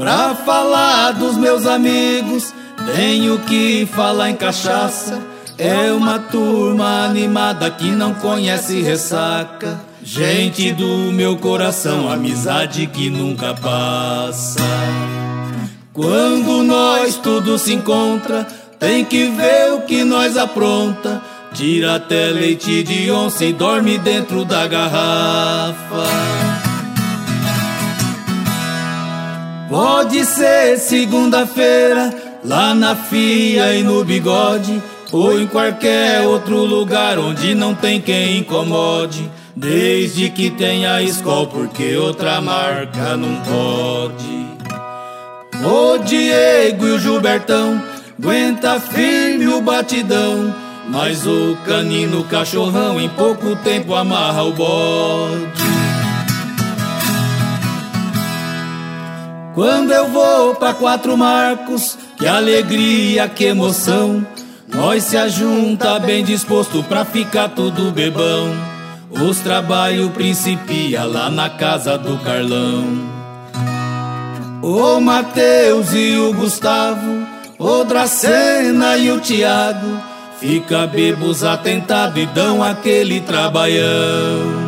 Pra falar dos meus amigos, tenho que falar em cachaça. É uma turma animada que não conhece ressaca. Gente do meu coração, amizade que nunca passa. Quando nós tudo se encontra, tem que ver o que nós apronta. Tira até leite de onça e dorme dentro da garrafa. Pode ser segunda-feira, lá na FIA e no Bigode, ou em qualquer outro lugar onde não tem quem incomode. Desde que tenha Skol, porque outra marca não pode. O Diego e o Gilbertão aguenta firme o batidão, mas o Canino Cachorrão em pouco tempo amarra o bode. Quando eu vou pra Quatro Marcos, que alegria, que emoção, nós se ajunta bem disposto pra ficar tudo bebão. Os trabalhos principia lá na casa do Carlão. O Mateus e o Gustavo, o Dracena e o Tiago, fica bebos atentado e dão aquele trabalhão.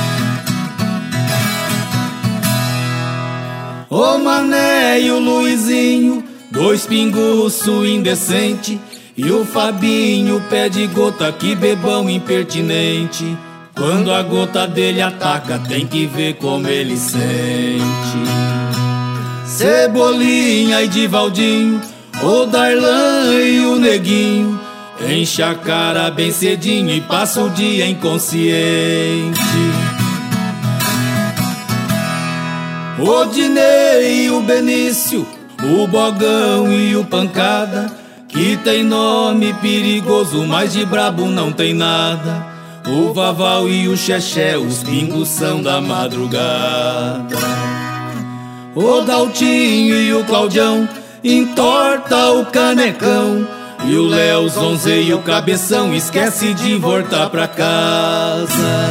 O Mané e o Luizinho, dois pinguço indecente, e o Fabinho pé de gota, que bebão impertinente. Quando a gota dele ataca, tem que ver como ele sente. Cebolinha e Divaldinho, o Darlan e o Neguinho, enche a cara bem cedinho e passa o dia inconsciente. O Dinei e o Benício, o Bogão e o Pancada, que tem nome perigoso, mas de brabo não tem nada. O Vaval e o Xexé, os pingos são da madrugada. O Daltinho e o Claudião entorta o canecão, e o Léo zonzeia o cabeção, esquece de voltar pra casa.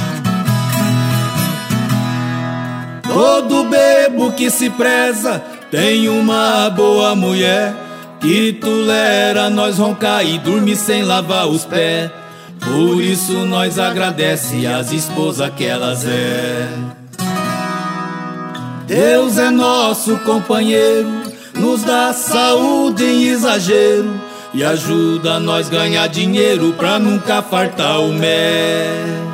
Todo bebo que se preza tem uma boa mulher, que tolera nós roncar e dormir sem lavar os pés. Por isso nós agradece as esposas que elas é. Deus é nosso companheiro, nos dá saúde em exagero e ajuda nós ganhar dinheiro pra nunca fartar o mel.